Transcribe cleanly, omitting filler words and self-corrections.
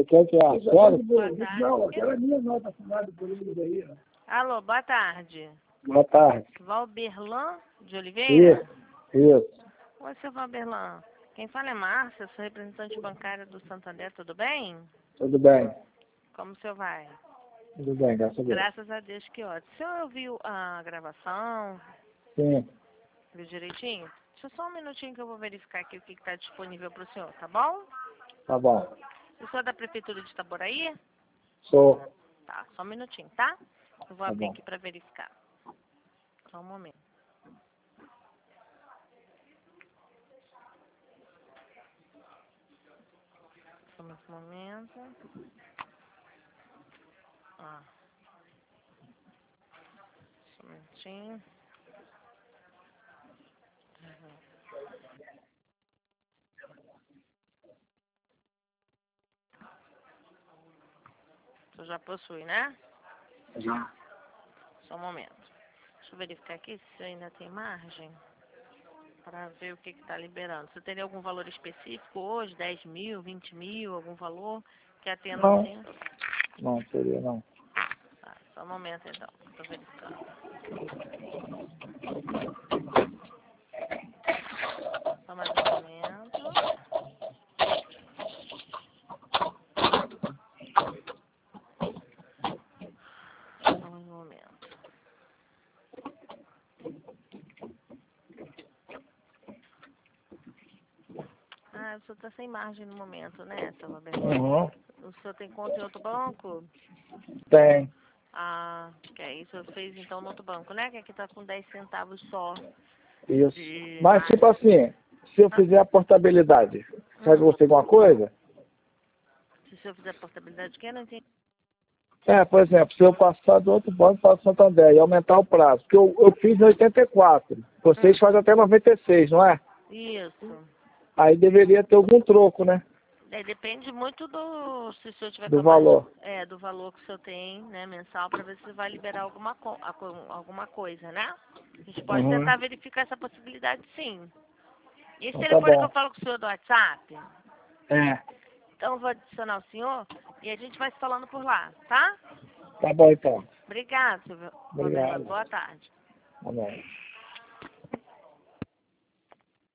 Você quer que a senhora? Boa tarde. Não, aquela minha nota assinada por eles aí, ó. Alô, boa tarde. Boa tarde. Valberlan de Oliveira? Isso. Oi, seu Valberlan. Quem fala é Márcia, sou representante bancária do Santander, tudo bem? Tudo bem. Como o senhor vai? Tudo bem, graças a Deus. Graças a Deus, que ótimo. O senhor ouviu a gravação? Sim, Viu direitinho? Deixa só um minutinho que eu vou verificar aqui o que está disponível para o senhor, tá bom? tá bom. O senhor é da Prefeitura de Itaboraí? Sou. Tá, só um minutinho, tá? Eu vou Tá abrir bom. aqui para verificar. Só um momento. Só um momento. Só um minutinho. Você já possui, né? Já. Só um momento. Deixa eu verificar aqui se ainda tem margem para ver o que está liberando. Você teria algum valor específico hoje? 10 mil, 20 mil, algum valor que atenda Não. assim? Não, seria não. Tá, só um momento então. Estou verificando. Só mais um momento. Só mais um momento. Ah, o senhor está sem margem no momento, né, seu Roberto? Uhum. O senhor tem conta em outro banco? Tem. Ah, que é isso. O senhor fez então no outro banco, né? Que aqui está com 10 centavos só Isso. de Mas, margem. tipo assim, se eu fizer a portabilidade, sabe você alguma coisa? Se o senhor fizer portabilidade, que eu não entendi. É, por exemplo, se eu passar do outro banco para o Santander e aumentar o prazo, porque eu fiz em 84, vocês fazem até 96, não é? Isso. Aí deveria ter algum troco, né? É, depende muito do, se o senhor tiver Do com a margem, valor. do valor que o senhor tem, né, mensal, para ver se vai liberar alguma coisa, né? A gente pode Uhum. tentar verificar essa possibilidade, sim. E esse Então tá telefone que eu bom. falo com o senhor do WhatsApp, É. então eu vou adicionar o senhor e a gente vai se falando por lá, tá? Tá bom então. Obrigada, Silvio. Obrigado. Boa tarde. Tá bom.